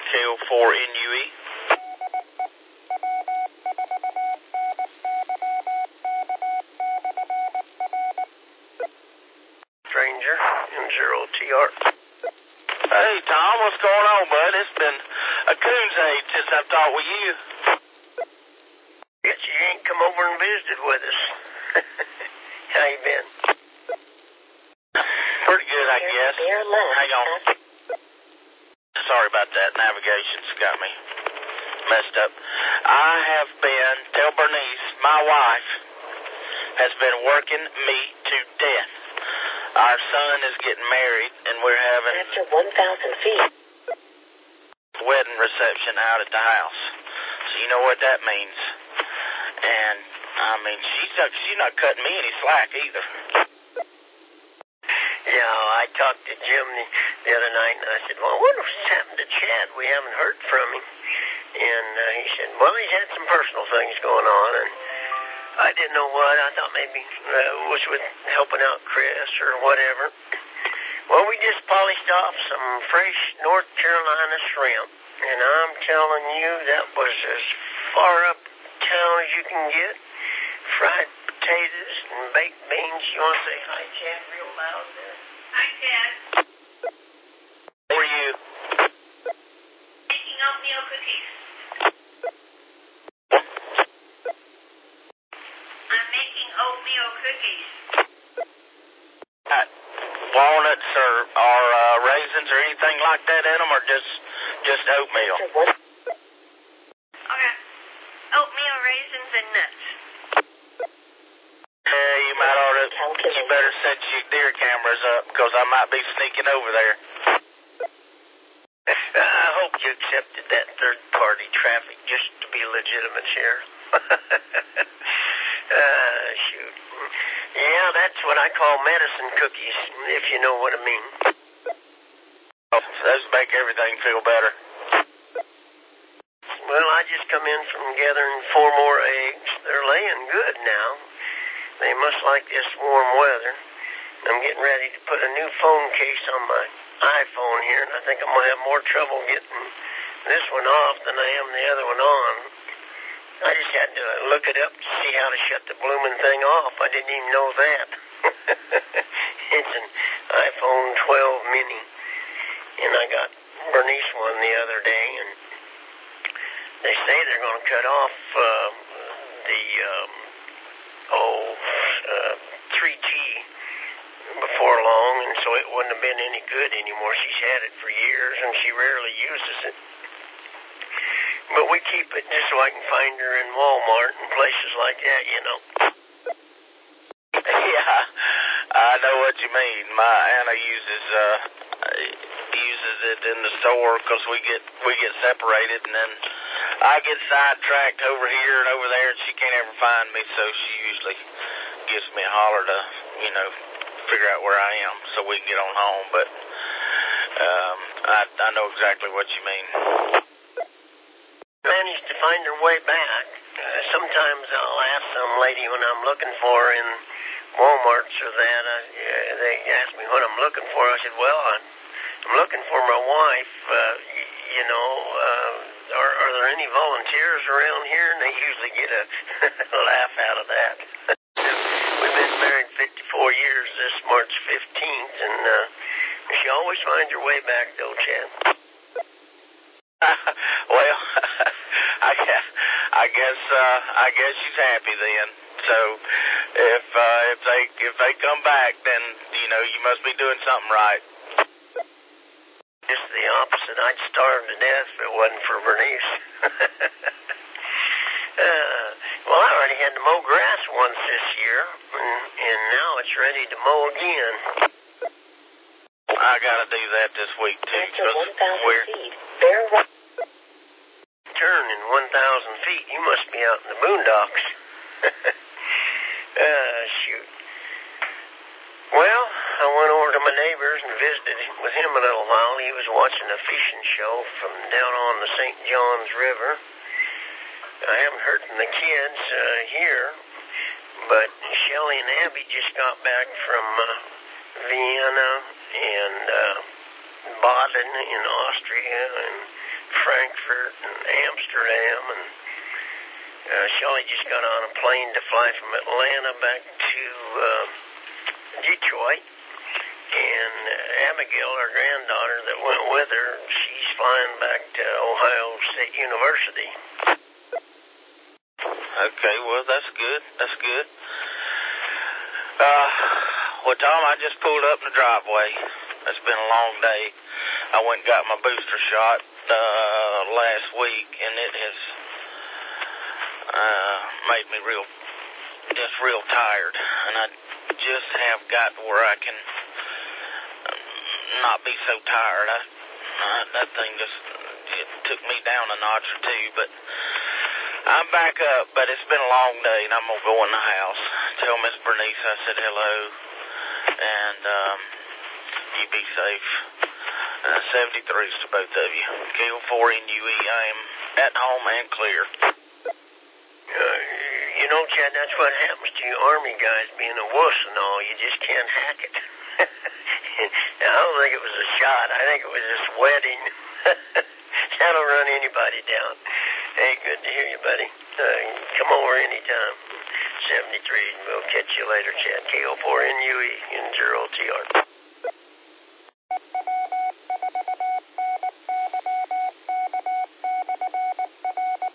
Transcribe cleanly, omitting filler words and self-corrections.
KO4NUE. Stranger, M0TR. Hey, Tom, what's going on, bud? It's been a coon's age since I've talked with you. Guess you ain't come over and visited with us. How you been? Pretty good, I guess. Hang on. Sorry about that. Navigation's got me messed up. I have been, tell Bernice, my wife, has been working me to death. Our son is getting married, and we're having after 1,000 feet. Wedding reception out at the house. So you know what that means. And, I mean, she's not cutting me any slack either. Yeah, I talked to Jim the other night, and I said, well, I wonder what's happened to Chad. We haven't heard from him. And he said, well, he's had some personal things going on, and I didn't know what. I thought maybe it was with helping out Chris or whatever. Well, we just polished off some fresh North Carolina shrimp, and I'm telling you, that was as far uptown as you can get. Fried potatoes and baked beans. You want to say hi, Chad, real loud there? Hi, Chad. How are you? Making oatmeal cookies. I'm making oatmeal cookies. Walnuts or raisins or anything like that in them, or just oatmeal? Okay. Oatmeal, raisins, and nuts. You might you better set your deer cameras up, because I might be sneaking over there. I hope you accepted that third-party traffic just to be legitimate here. Shoot. Yeah, that's what I call medicine cookies, if you know what I mean. Oh, those make everything feel better. Well, I just come in from gathering 4 more eggs. They're laying good now. They must like this warm weather. I'm getting ready to put a new phone case on my iPhone here, and I think I'm going to have more trouble getting this one off than I am the other one on. I just had to look it up to see how to shut the blooming thing off. I didn't even know that. It's an iPhone 12 mini, and I got Bernice one the other day, and they say they're going to cut off the 3G before long, and so it wouldn't have been any good anymore. She's had it for years, and she rarely uses it. But we keep it just so I can find her in Walmart and places like that, you know. Yeah, I know what you mean. My Anna uses it in the store because we get separated, and then I get sidetracked over here and over there, and she can't ever find me, so she usually gives me a holler to, figure out where I am so we can get on home. But I know exactly what you mean. Managed to find her way back. Sometimes I'll ask some lady when I'm looking for her in Walmarts or that. They ask me what I'm looking for. I said, well, I'm looking for my wife. Are there any volunteers around here? And they usually get a laugh out of that. We've been married 54 years this March 15th, and she always finds her way back, though, Chad. Well, I guess she's happy then. So if they come back, then you must be doing something right. Just the opposite. I'd starve to death if it wasn't for Bernice. Well, I already had to mow grass once this year, and now it's ready to mow again. I gotta do that this week too. After 1,000 feet, bear right. Turn in 1,000 feet. You must be out in the boondocks. Shoot. Well, I went over to my neighbor's and visited with him a little while. He was watching a fishing show from down on the St. Johns River. I haven't heard from the kids here, but Shelley and Abby just got back from Vienna and Baden in Austria, and Frankfurt and Amsterdam, and Shelley just got on a plane to fly from Atlanta back to Detroit. And Abigail, our granddaughter that went with her, she's flying back to Ohio State University. Okay, well, that's good. That's good. Well, Tom, I just pulled up in the driveway. It's been a long day. I went and got my booster shot last week, and it has made me real tired. And I just have got to where I can not be so tired. That thing it took me down a notch or two, but I'm back up. But it's been a long day, and I'm going to go in the house. Tell Miss Bernice I said hello, and you be safe. 73s to both of you. KO4NUE, I am at home and clear. You know, Chad, that's what happens to you Army guys being a wuss and all. You just can't hack it. I don't think it was a shot. I think it was just wetting. That'll run anybody down. Hey, good to hear you, buddy. Come over anytime. 73. We'll catch you later, Chad. KO4NUE in 0TR.